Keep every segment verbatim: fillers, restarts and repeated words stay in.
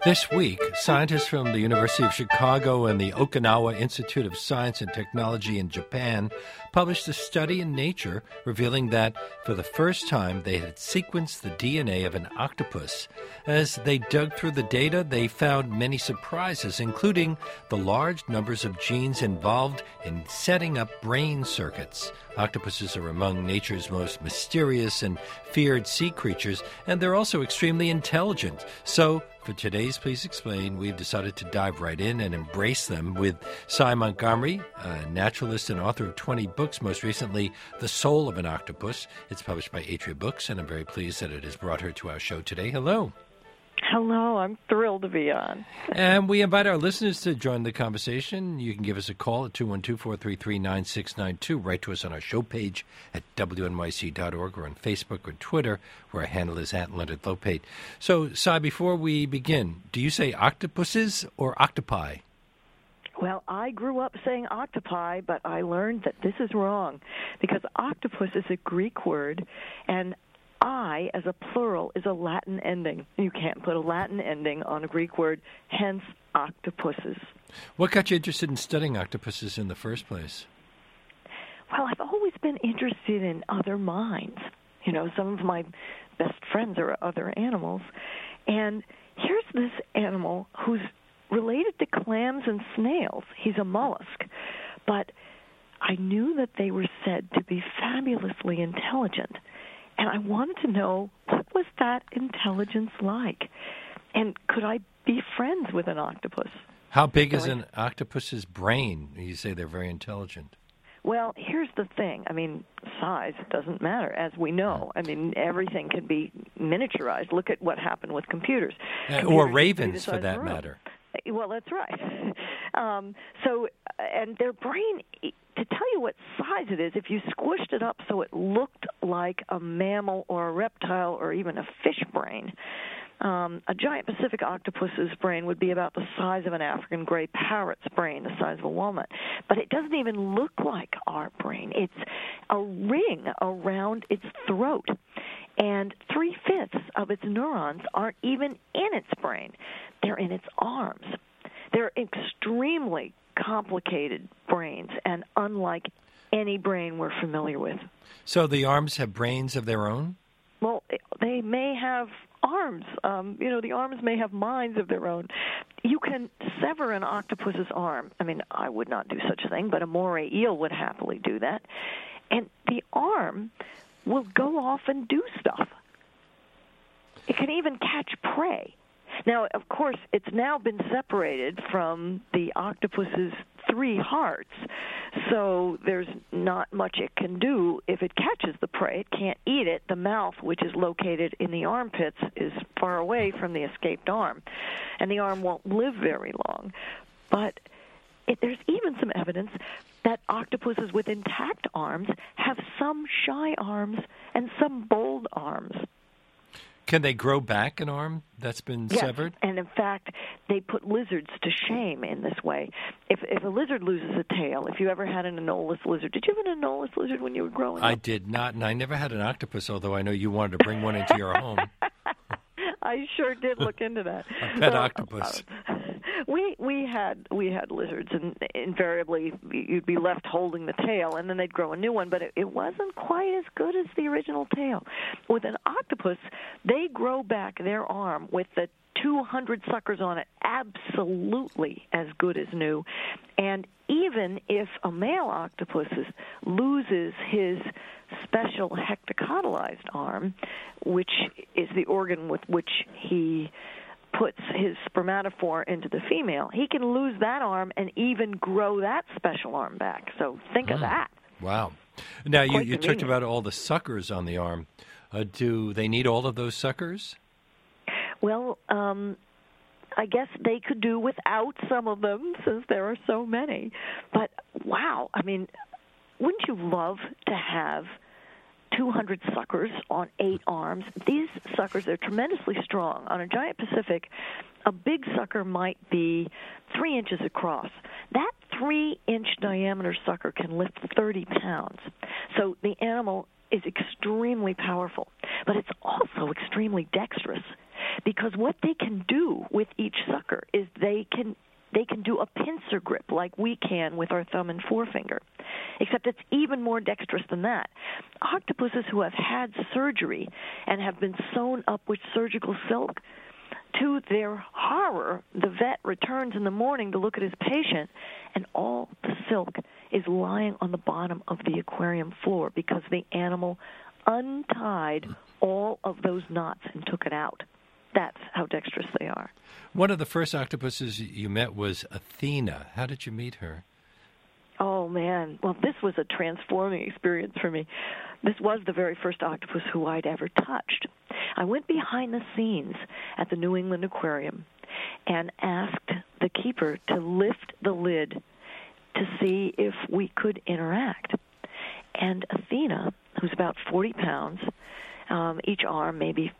This week, scientists from the University of Chicago and the Okinawa Institute of Science and Technology in Japan published a study in Nature revealing that, for the first time, they had sequenced the D N A of an octopus. As they dug through the data, they found many surprises, including the large numbers of genes involved in setting up brain circuits. Octopuses are among nature's most mysterious and feared sea creatures, and they're also extremely intelligent. So, for today's Please Explain, we've decided to dive right in and embrace them with Sy Montgomery, a naturalist and author of twenty books, most recently, The Soul of an Octopus. It's published by Atria Books, and I'm very pleased that it has brought her to our show today. Hello. Hello, I'm thrilled to be on. And we invite our listeners to join the conversation. You can give us a call at two one two, four three three, nine six nine two. Write to us on our show page at W N Y C dot org or on Facebook or Twitter, where our handle is at Leonard Lopate. So, Sy, before we begin, do you say octopuses or octopi? Well, I grew up saying octopi, but I learned that this is wrong because octopus is a Greek word, and I, as a plural, is a Latin ending. You can't put a Latin ending on a Greek word, hence octopuses. What got you interested in studying octopuses in the first place? Well, I've always been interested in other minds. You know, some of my best friends are other animals. And here's this animal who's related to clams and snails. He's a mollusk. But I knew that they were said to be fabulously intelligent. And I wanted to know, what was that intelligence like? And could I be friends with an octopus? How big so is I, an octopus's brain? You say they're very intelligent. Well, here's the thing. I mean, size doesn't matter, as we know. I mean, everything can be miniaturized. Look at what happened with computers. Uh, computers or ravens, for that room. matter. Well, that's right. Um, so, and their brain, to tell you what size it is, if you squished it up so it looked like a mammal or a reptile or even a fish brain, um, a giant Pacific octopus's brain would be about the size of an African gray parrot's brain, the size of a walnut. But it doesn't even look like our brain. It's a ring around its throat. And three-fifths of its neurons aren't even in its brain. They're in its arms. They're extremely complicated brains and unlike any brain we're familiar with. So the arms have brains of their own? Well, they may have arms. Um, you know, the arms may have minds of their own. You can sever an octopus's arm. I mean, I would not do such a thing, but a moray eel would happily do that. And the arm will go off and do stuff. It can even catch prey. Now, of course, it's now been separated from the octopus's three hearts, so there's not much it can do if it catches the prey. It can't eat it. The mouth, which is located in the armpits, is far away from the escaped arm, and the arm won't live very long. But it, there's even some evidence that octopuses with intact arms have some shy arms and some bold arms. Can they grow back an arm that's been yes, severed? And in fact, they put lizards to shame in this way. If if a lizard loses a tail, if you ever had an anolis lizard, did you have an anolis lizard when you were growing up? I did not, and I never had an octopus, although I know you wanted to bring one into your home. I sure did look into that. A pet so, octopus. Uh, we we had we had lizards, and invariably you'd be left holding the tail, and then they'd grow a new one. But it, it wasn't quite as good as the original tail. With an octopus, they grow back their arm with the two hundred suckers on it, absolutely as good as new. And even if a male octopus loses his special hectocotylized arm, which is the organ with which he puts his spermatophore into the female, he can lose that arm and even grow that special arm back. So think mm. of that. Wow. Now, you, you talked convenient. about all the suckers on the arm. Uh, do they need all of those suckers? Well, um, I guess they could do without some of them since there are so many. But, wow, I mean, wouldn't you love to have two hundred suckers on eight arms? These suckers are tremendously strong. On a giant Pacific, a big sucker might be three inches across. That three-inch diameter sucker can lift thirty pounds. So the animal is extremely powerful, but it's also extremely dexterous. because what they can do with each sucker is they can they can do a pincer grip like we can with our thumb and forefinger, except it's even more dexterous than that. Octopuses who have had surgery and have been sewn up with surgical silk, to their horror, the vet returns in the morning to look at his patient, and all the silk is lying on the bottom of the aquarium floor because the animal untied all of those knots and took it out. That's how dexterous they are. One of the first octopuses you met was Athena. How did you meet her? Oh, man. Well, this was a transforming experience for me. This was the very first octopus who I'd ever touched. I went behind the scenes at the New England Aquarium and asked the keeper to lift the lid to see if we could interact. And Athena, who's about forty pounds, um, each arm maybe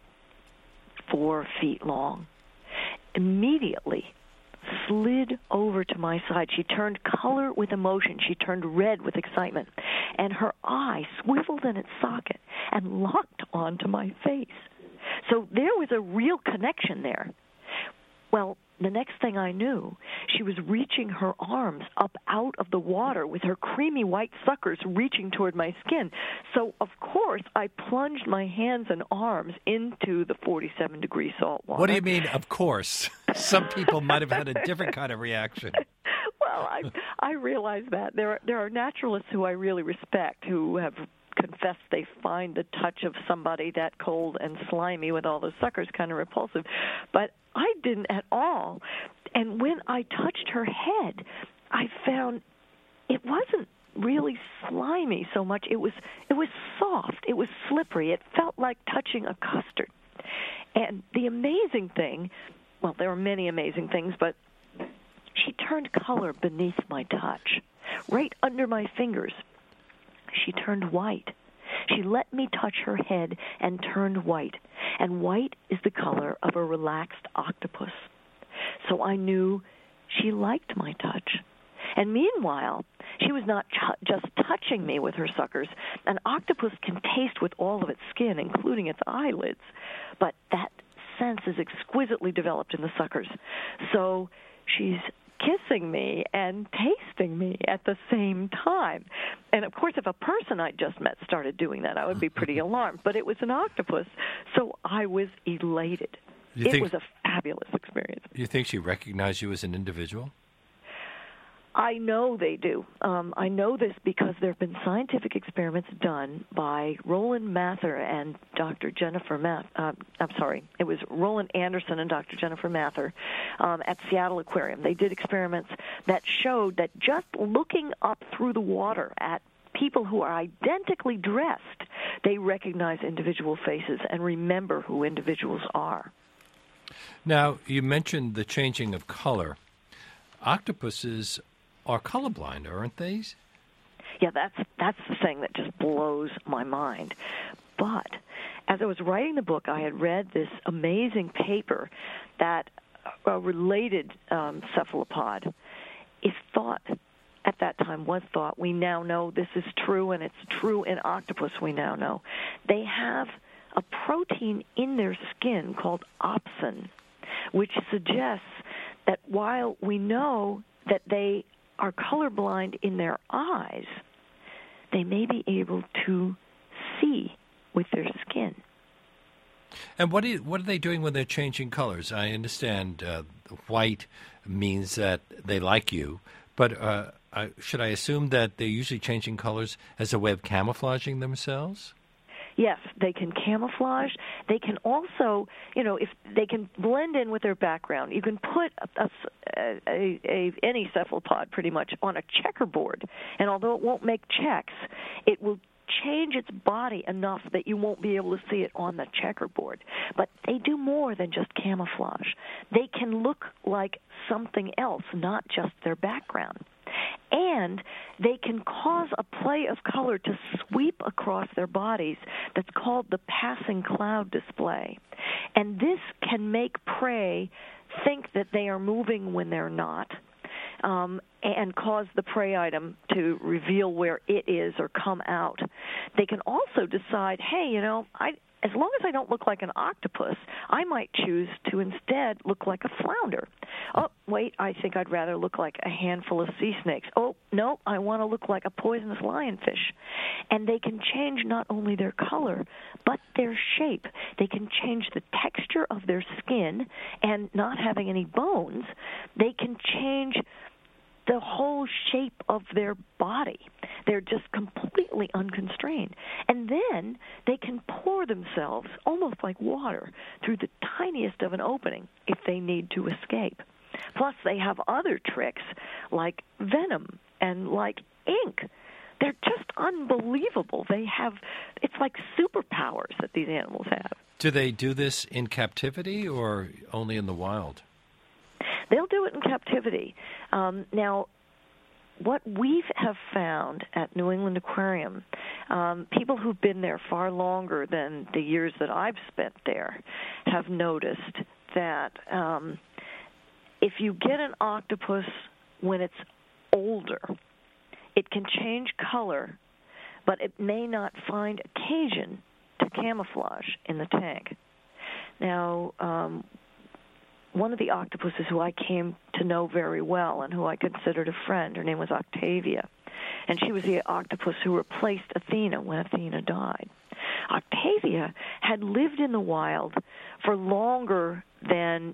four feet long, immediately slid over to my side. She turned color with emotion. She turned red with excitement. And her eye swiveled in its socket and locked onto my face. So there was a real connection there. Well, the next thing I knew, she was reaching her arms up out of the water with her creamy white suckers reaching toward my skin. So, of course, I plunged my hands and arms into the forty-seven degree salt water. What do you mean, of course? Some people might have had a different kind of reaction. Well, I I realize that. There are, there are naturalists who I really respect who have confessed they find the touch of somebody that cold and slimy with all those suckers kind of repulsive. But I didn't at all. And when I touched her head, I found it wasn't really slimy so much. It was it was soft. It was slippery. It felt like touching a custard. And the amazing thing, well, there are many amazing things, but she turned color beneath my touch, right under my fingers. She turned white. She let me touch her head and turned white. And white is the color of a relaxed octopus. So I knew she liked my touch. And meanwhile, she was not ch- just touching me with her suckers. An octopus can taste with all of its skin, including its eyelids. But that sense is exquisitely developed in the suckers. So she's kissing me and tasting me at the same time. And, of course, if a person I just met started doing that, I would be pretty alarmed. But it was an octopus, so I was elated. You it think, was a fabulous experience. You think she recognized you as an individual? I know they do. Um, I know this because there have been scientific experiments done by Roland Mather and Doctor Jennifer Math. Uh, I'm sorry, it was Roland Anderson and Doctor Jennifer Mather um, at Seattle Aquarium. They did experiments that showed that just looking up through the water at people who are identically dressed, they recognize individual faces and remember who individuals are. Now, you mentioned the changing of color. Octopuses are colorblind, aren't they? Yeah, that's that's the thing that just blows my mind. But as I was writing the book, I had read this amazing paper that a related um, cephalopod is thought, at that time was thought, we now know this is true, and it's true in octopus, we now know. They have a protein in their skin called opsin, which suggests that while we know that they are colorblind in their eyes, they may be able to see with their skin. And what, you, what are they doing when they're changing colors? I understand uh, white means that they like you, but uh, I, should I assume that they're usually changing colors as a way of camouflaging themselves? Yes, they can camouflage. They can also, you know, if they can blend in with their background. You can put a, a, a, a, any cephalopod pretty much on a checkerboard, and although it won't make checks, it will change its body enough that you won't be able to see it on the checkerboard. But they do more than just camouflage. They can look like something else, not just their background. And they can cause a play of color to sweep across their bodies that's called the passing cloud display. And this can make prey think that they are moving when they're not, um, and cause the prey item to reveal where it is or come out. They can also decide, hey, you know, I as long as I don't look like an octopus, I might choose to instead look like a flounder. Oh, wait, I think I'd rather look like a handful of sea snakes. Oh, no, I want to look like a poisonous lionfish. And they can change not only their color, but their shape. They can change the texture of their skin, and not having any bones, they can change the whole shape of their body. They're just completely unconstrained. And then they can pour themselves, almost like water, through the tiniest of an opening if they need to escape. Plus, they have other tricks like venom and like ink. They're just unbelievable. They have, it's like superpowers that these animals have. Do they do this in captivity or only in the wild? They'll do it in captivity. Um, now, what we have found at New England Aquarium, um, people who've been there far longer than the years that I've spent there have noticed that um, if you get an octopus when it's older, it can change color, but it may not find occasion to camouflage in the tank. Now, um, one of the octopuses who I came to know very well and who I considered a friend, her name was Octavia, and she was the octopus who replaced Athena when Athena died. Octavia had lived in the wild for longer than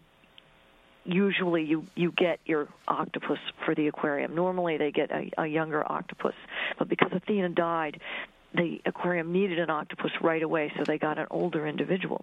usually you, you get your octopus for the aquarium. Normally they get a, a younger octopus, but because Athena died, the aquarium needed an octopus right away, so they got an older individual.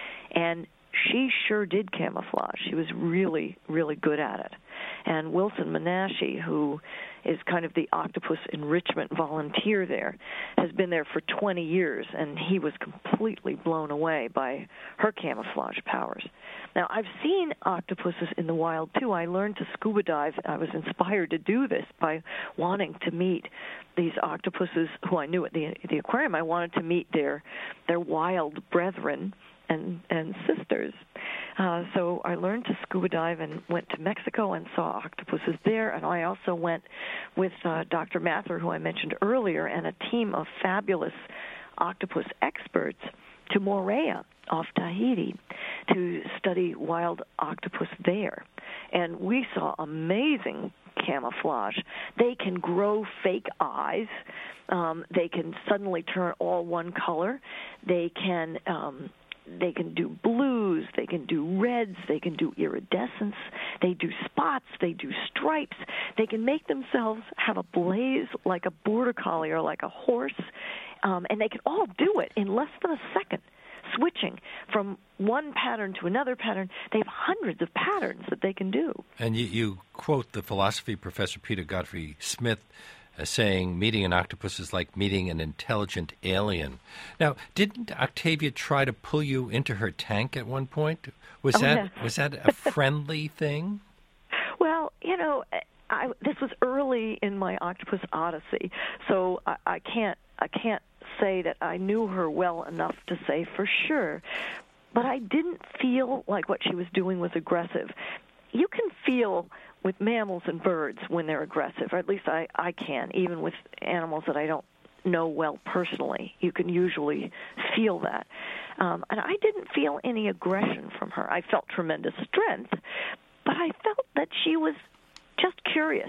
And she sure did camouflage. She was really, really good at it. And Wilson Menashe, who is kind of the octopus enrichment volunteer there, has been there for twenty years, and he was completely blown away by her camouflage powers. Now, I've seen octopuses in the wild, too. I learned to scuba dive. I was inspired to do this by wanting to meet these octopuses who I knew at the, the aquarium. I wanted to meet their their wild brethren and and sisters. Uh, so I learned to scuba dive and went to Mexico and saw octopuses there. And I also went with uh, Doctor Mather, who I mentioned earlier, and a team of fabulous octopus experts to Moorea off Tahiti to study wild octopus there. And we saw amazing camouflage. They can grow fake eyes. Um, they can suddenly turn all one color. They can um, they can do blues. They can do reds. They can do iridescence. They do spots. They do stripes. They can make themselves have a blaze like a border collie or like a horse, um, and they can all do it in less than a second, switching from one pattern to another pattern. They have hundreds of patterns that they can do. And you, you quote the philosophy professor Peter Godfrey Smith as saying, meeting an octopus is like meeting an intelligent alien. Now, didn't Octavia try to pull you into her tank at one point? Was oh, that yeah. was that a friendly thing? Well, you know, I, this was early in my octopus odyssey, so I, I can't I can't say that I knew her well enough to say for sure, but I didn't feel like what she was doing was aggressive. You can feel with mammals and birds when they're aggressive, or at least I, I can, even with animals that I don't know well personally. You can usually feel that. Um, and I didn't feel any aggression from her. I felt tremendous strength, but I felt that she was just curious.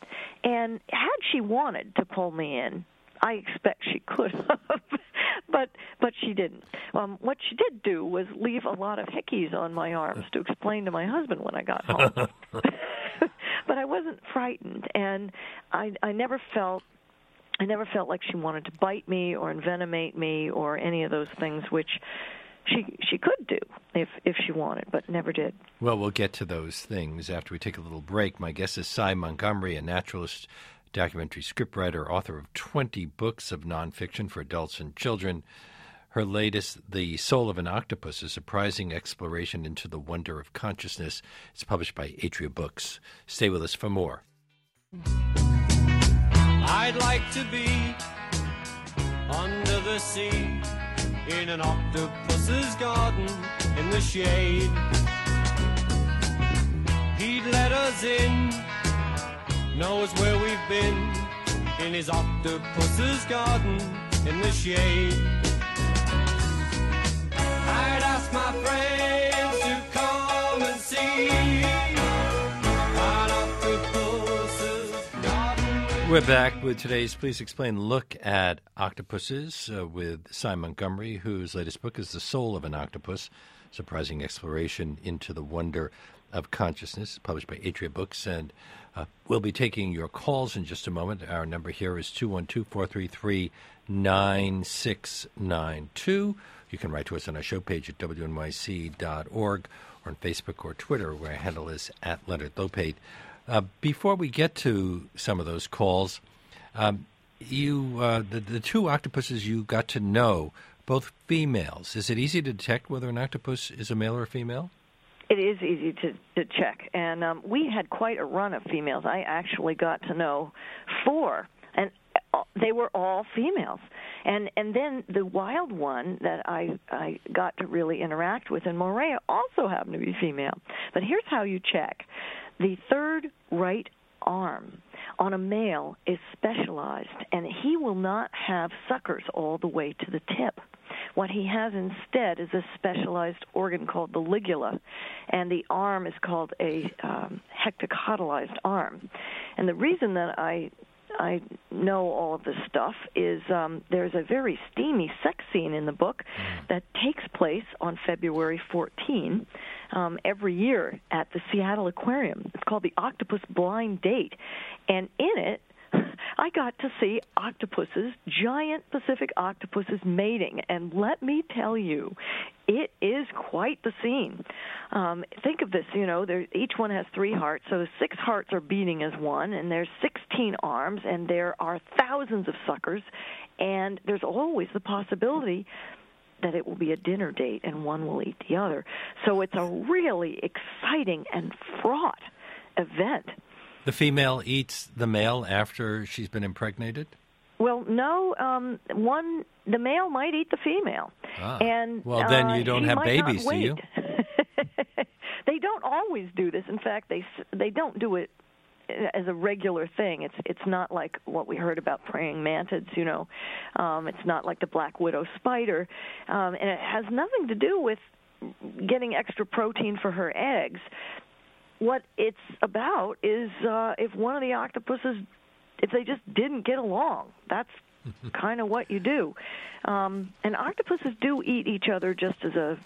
And had she wanted to pull me in, I expect she could have, but but she didn't. Um, what she did do was leave a lot of hickeys on my arms to explain to my husband when I got home. But I wasn't frightened, and I I never felt I never felt like she wanted to bite me or envenomate me or any of those things, which she she could do if if she wanted, but never did. Well, we'll get to those things after we take a little break. My guest is Sy Montgomery, a naturalist, documentary scriptwriter, author of twenty books of nonfiction for adults and children. Her latest, The Soul of an Octopus, a surprising exploration into the wonder of consciousness. It's published by Atria Books. Stay with us for more. I'd like to be under the sea in an octopus's garden in the shade. He'd let us in, knows where we've been, in his octopus's garden in the shade. I'd ask my friends to come and see an octopus's garden. We're back with today's Please Explain look at octopuses uh, with Cy Montgomery, whose latest book is The Soul of an Octopus, Surprising Exploration into the Wonder of Consciousness, published by Atria Books. And uh, we'll be taking your calls in just a moment. Our number here is two one two, four three three, nine six nine two. You can write to us on our show page at W N Y C dot org or on Facebook or Twitter, where our handle is at Leonard Lopate. Uh, before we get to some of those calls, um, you uh, the, the two octopuses you got to know, both females. Is it easy to detect whether an octopus is a male or a female? It is easy to, to check, and um, we had quite a run of females. I actually got to know four, and they were all females. And and then the wild one that I, I got to really interact with in Moorea also happened to be female. But here's how you check. The third right arm on a male is specialized, and he will not have suckers all the way to the tip. What he has instead is a specialized organ called the ligula, and the arm is called a um, hectocotylized arm. And the reason that I I know all of this stuff is um, there's a very steamy sex scene in the book that takes place on February fourteenth um, every year at the Seattle Aquarium. It's called the Octopus Blind Date, and in it, I got to see octopuses, giant Pacific octopuses mating, and let me tell you, it is quite the scene. Um, think of this, you know, there, each one has three hearts, so the six hearts are beating as one, and there's sixteen arms, and there are thousands of suckers, and there's always the possibility that it will be a dinner date and one will eat the other. So it's a really exciting and fraught event. The female eats the male after she's been impregnated? Well, no. Um, one, the male might eat the female. Ah. And well, then you uh, don't have babies, do you? They don't always do this. In fact, they they don't do it as a regular thing. It's it's not like what we heard about praying mantids, you know. Um, it's not like the black widow spider, um, and it has nothing to do with getting extra protein for her eggs. What it's about is uh, if one of the octopuses, if they just didn't get along, that's kind of what you do. Um, and octopuses do eat each other just as a,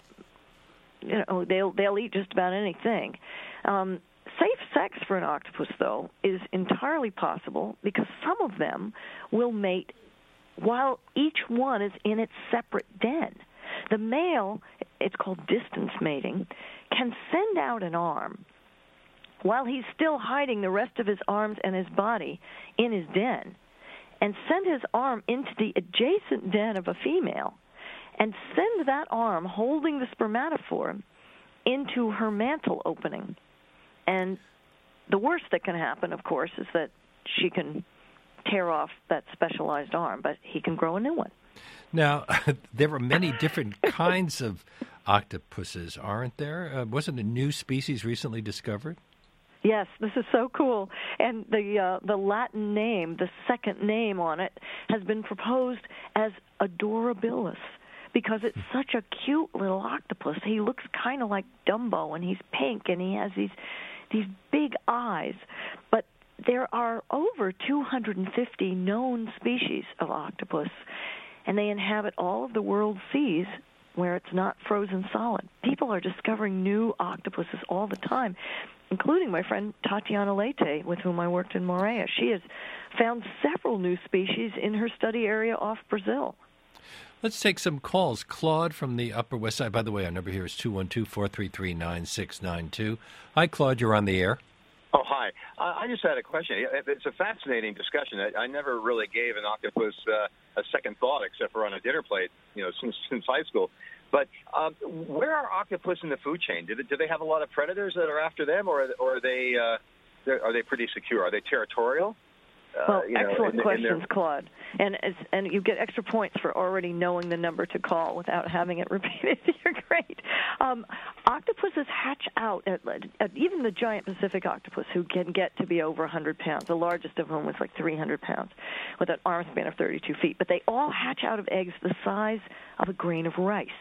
you know, they'll they'll eat just about anything. Um, safe sex for an octopus, though, is entirely possible because some of them will mate while each one is in its separate den. The male, it's called distance mating, can send out an arm while he's still hiding the rest of his arms and his body in his den, and send his arm into the adjacent den of a female, and send that arm holding the spermatophore into her mantle opening. And the worst that can happen, of course, is that she can tear off that specialized arm, but he can grow a new one. Now, there are many different kinds of octopuses, aren't there? Uh, wasn't a new species recently discovered? Yes, this is so cool. And the uh, the Latin name, the second name on it, has been proposed as Adorabilis because it's such a cute little octopus. He looks kind of like Dumbo, and he's pink, and he has these these big eyes. But there are over two hundred fifty known species of octopus, and they inhabit all of the world's seas where it's not frozen solid. People are discovering new octopuses all the time, including my friend Tatiana Leite, with whom I worked in Moorea. She has found several new species in her study area off Brazil. Let's take some calls. Claude from the Upper West Side. By the way, our number here is two one two, four three three, nine six nine two. Hi, Claude. You're on the air. Oh, hi. Uh, I just had a question. It's a fascinating discussion. I, I never really gave an octopus uh, a second thought except for on a dinner plate, you know, since, since high school. But um, where are octopus in the food chain? Do they, do they have a lot of predators that are after them, or, or are they uh, are they pretty secure? Are they territorial? Uh, well, you know, excellent in, questions, in their... Claude. And as, and you get extra points for already knowing the number to call without having it repeated. You're great. Um, octopuses hatch out, at, at even the giant Pacific octopus, who can get to be over one hundred pounds. The largest of whom was like three hundred pounds, with an arm span of thirty-two feet. But they all hatch out of eggs the size of a grain of rice.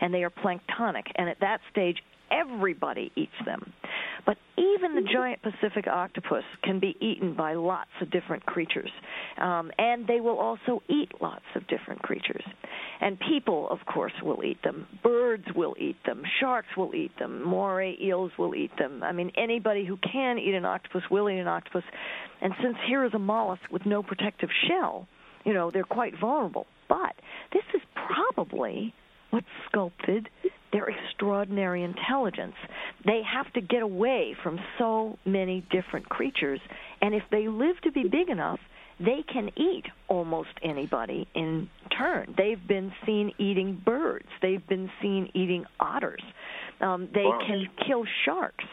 and they are planktonic. And at that stage, everybody eats them. But even the giant Pacific octopus can be eaten by lots of different creatures. Um, and they will also eat lots of different creatures. And people, of course, will eat them. Birds will eat them. Sharks will eat them. Moray eels will eat them. I mean, anybody who can eat an octopus will eat an octopus. And since here is a mollusk with no protective shell, you know, they're quite vulnerable. But this is probably what sculpted their extraordinary intelligence. They have to get away from so many different creatures, and if they live to be big enough, they can eat almost anybody in turn. They've been seen eating birds. They've been seen eating otters. Um, they wow. can kill sharks.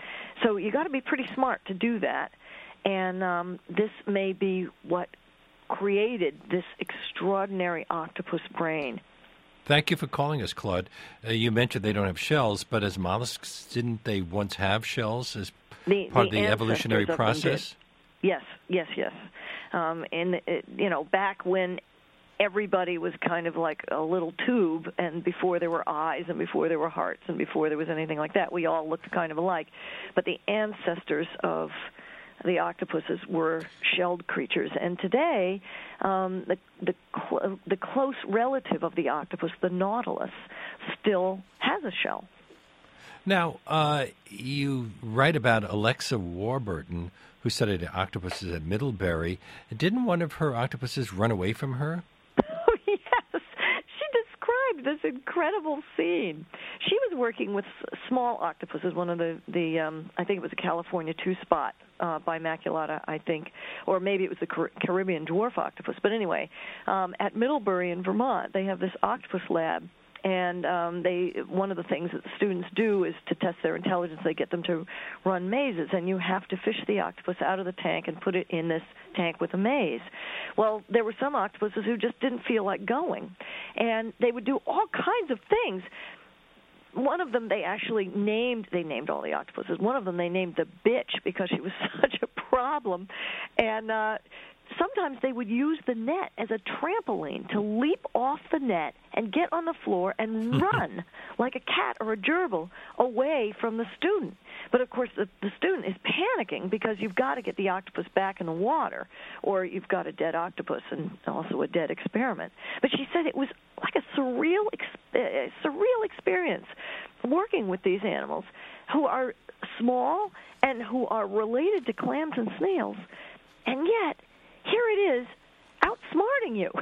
So you got to be pretty smart to do that, and um, this may be what created this extraordinary octopus brain. Thank you for calling us, Claude. Uh, you mentioned they don't have shells, but as mollusks, didn't they once have shells as the, part the of the evolutionary of process? Yes, yes, yes. Um, and, it, you know, back when everybody was kind of like a little tube, and before there were eyes and before there were hearts and before there was anything like that, we all looked kind of alike. But the ancestors of the octopuses were shelled creatures, and today um, the the, cl- the close relative of the octopus, the nautilus, still has a shell. Now, uh, you write about Alexa Warburton, who studied octopuses at Middlebury. Didn't one of her octopuses run away from her? Oh, yes. She described this incredible scene. She was working with small octopuses, one of the, the um, I think it was a California two-spot uh, bimaculata, I think, or maybe it was the Car- Caribbean dwarf octopus. But anyway, um, at Middlebury in Vermont, they have this octopus lab. And um, they one of the things that the students do is to test their intelligence. They get them to run mazes, and you have to fish the octopus out of the tank and put it in this tank with a maze. Well, there were some octopuses who just didn't feel like going, and they would do all kinds of things. One of them they actually named, they named all the octopuses. One of them they named the bitch because she was such a problem. And uh, sometimes they would use the net as a trampoline to leap off the net and get on the floor and run like a cat or a gerbil away from the student. But, of course, the, the student is panicking because you've got to get the octopus back in the water, or you've got a dead octopus and also a dead experiment. But she said it was like a surreal, uh, surreal experience working with these animals who are small and who are related to clams and snails, and yet here it is outsmarting you.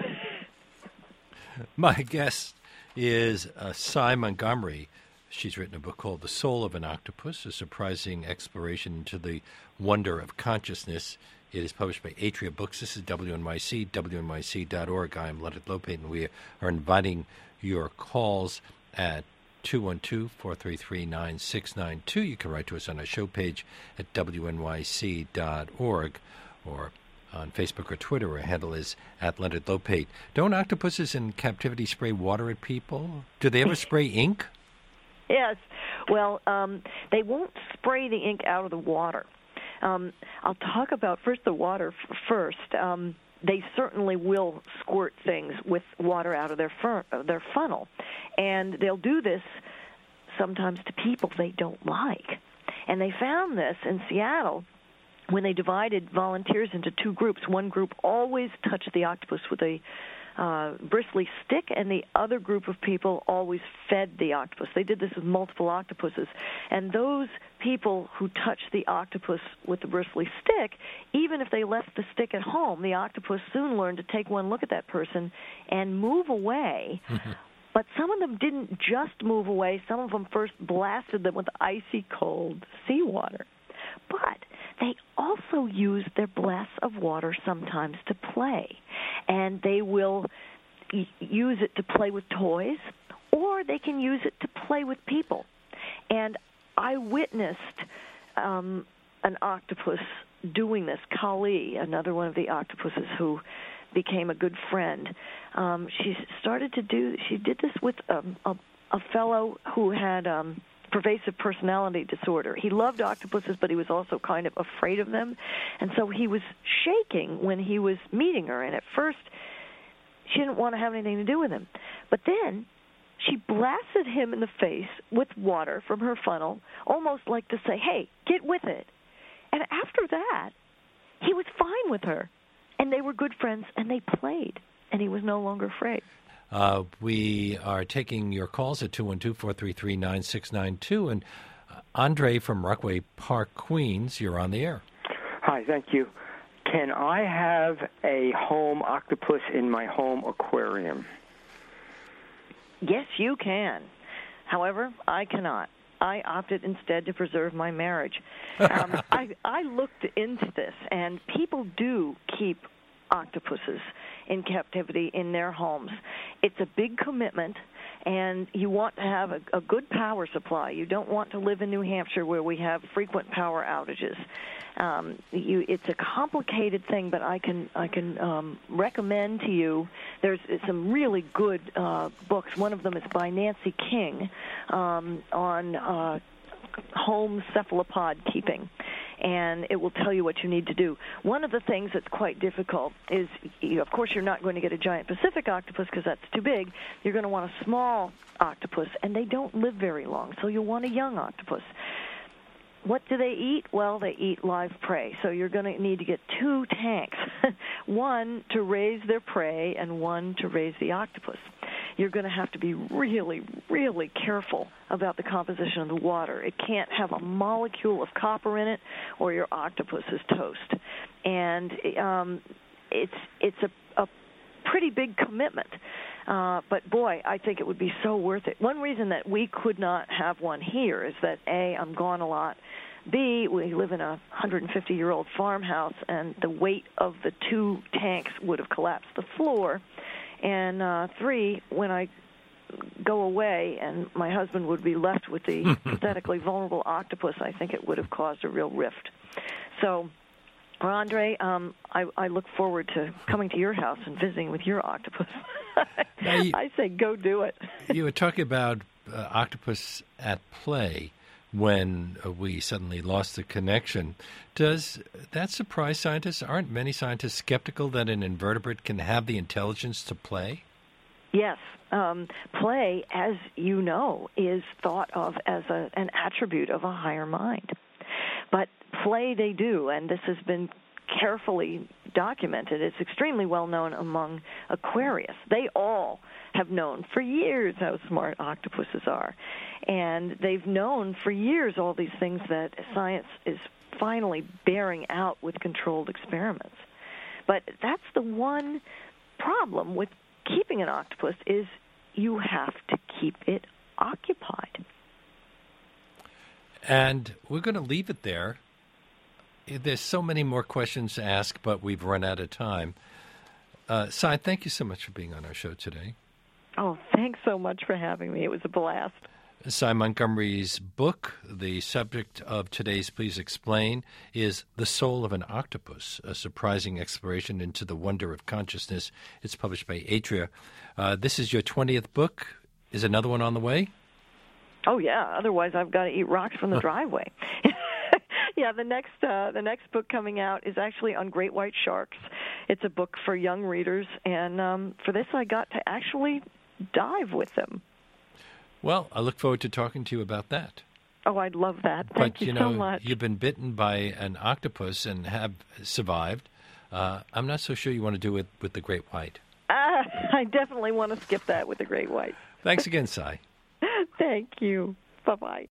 My guest is uh, Sy Montgomery. She's written a book called The Soul of an Octopus, a surprising exploration into the wonder of consciousness. It is published by Atria Books. This is W N Y C, W N Y C dot org. I am Leonard Lopate, and we are inviting your calls at two one two, four three three, nine six nine two. You can write to us on our show page at W N Y C dot org, or on Facebook or Twitter. Our handle is at Leonard Lopate. Don't octopuses in captivity spray water at people? Do they ever spray ink? Yes. Well, um, they won't spray the ink out of the water. Um, I'll talk about first the water f- first. Um, they certainly will squirt things with water out of their fur- their funnel, and they'll do this sometimes to people they don't like. And they found this in Seattle when they divided volunteers into two groups. One group always touched the octopus with a uh, bristly stick, and the other group of people always fed the octopus. They did this with multiple octopuses. And those people who touched the octopus with the bristly stick, even if they left the stick at home, the octopus soon learned to take one look at that person and move away. But some of them didn't just move away. Some of them first blasted them with icy cold seawater. But they also use their blasts of water sometimes to play. And they will y- use it to play with toys, or they can use it to play with people. And I witnessed um, an octopus doing this, Kali, another one of the octopuses who became a good friend. Um, she started to do, she did this with um, a, a fellow who had Um, pervasive personality disorder. He loved octopuses, but he was also kind of afraid of them. And so he was shaking when he was meeting her. And at first, she didn't want to have anything to do with him. But then she blasted him in the face with water from her funnel, almost like to say, hey, get with it. And after that, he was fine with her. And they were good friends, and they played, and he was no longer afraid. Uh, we are taking your calls at two one two, four three three, nine six nine two. And uh, Andre from Rockaway Park, Queens, you're on the air. Hi, thank you. Can I have a home octopus in my home aquarium? Yes, you can. However, I cannot. I opted instead to preserve my marriage. Um, I, I looked into this, and people do keep octopuses in captivity in their homes. It's a big commitment, and you want to have a, a good power supply. You don't want to live in New Hampshire where we have frequent power outages. Um, you, it's a complicated thing, but I can I can um, recommend to you. There's some really good uh, books. One of them is by Nancy King um, on uh, home cephalopod keeping, and it will tell you what you need to do. One of the things that's quite difficult is, you, of course, you're not going to get a giant Pacific octopus because that's too big. You're going to want a small octopus, and they don't live very long, so you'll want a young octopus. What do they eat? Well, they eat live prey. So you're going to need to get two tanks, one to raise their prey and one to raise the octopus. You're going to have to be really, really careful about the composition of the water. It can't have a molecule of copper in it or your octopus is toast. And um, it's it's a, a pretty big commitment. Uh, but, boy, I think it would be so worth it. One reason that we could not have one here is that, A, I'm gone a lot. B, we live in a one hundred fifty-year-old farmhouse, and the weight of the two tanks would have collapsed the floor. And, uh, three, when I go away and my husband would be left with the pathetically vulnerable octopus, I think it would have caused a real rift. So, Andre, um, I, I look forward to coming to your house and visiting with your octopus. you, I say go do it. You were talking about uh, octopus at play when uh, we suddenly lost the connection. Does that surprise scientists? Aren't many scientists skeptical that an invertebrate can have the intelligence to play? Yes. Um, play, as you know, is thought of as a, an attribute of a higher mind. But play they do, and this has been carefully documented. It's extremely well known among aquarists. They all have known for years how smart octopuses are. And they've known for years all these things that science is finally bearing out with controlled experiments. But that's the one problem with keeping an octopus is you have to keep it occupied. And we're going to leave it there. There's so many more questions to ask, but we've run out of time. Uh, Cy, thank you so much for being on our show today. Oh, thanks so much for having me. It was a blast. Cy Montgomery's book, the subject of today's Please Explain, is The Soul of an Octopus, a surprising exploration into the wonder of consciousness. It's published by Atria. Uh, this is your twentieth book. Is another one on the way? Oh, yeah. Otherwise, I've got to eat rocks from the driveway. Yeah, the next uh, the next book coming out is actually on great white sharks. It's a book for young readers, and um, for this I got to actually dive with them. Well, I look forward to talking to you about that. Oh, I'd love that. Thank but, you, you know, so much. You've been bitten by an octopus and have survived. Uh, I'm not so sure you want to do it with the great white. Uh, I definitely want to skip that with the great white. Thanks again, Cy. Thank you. Bye-bye.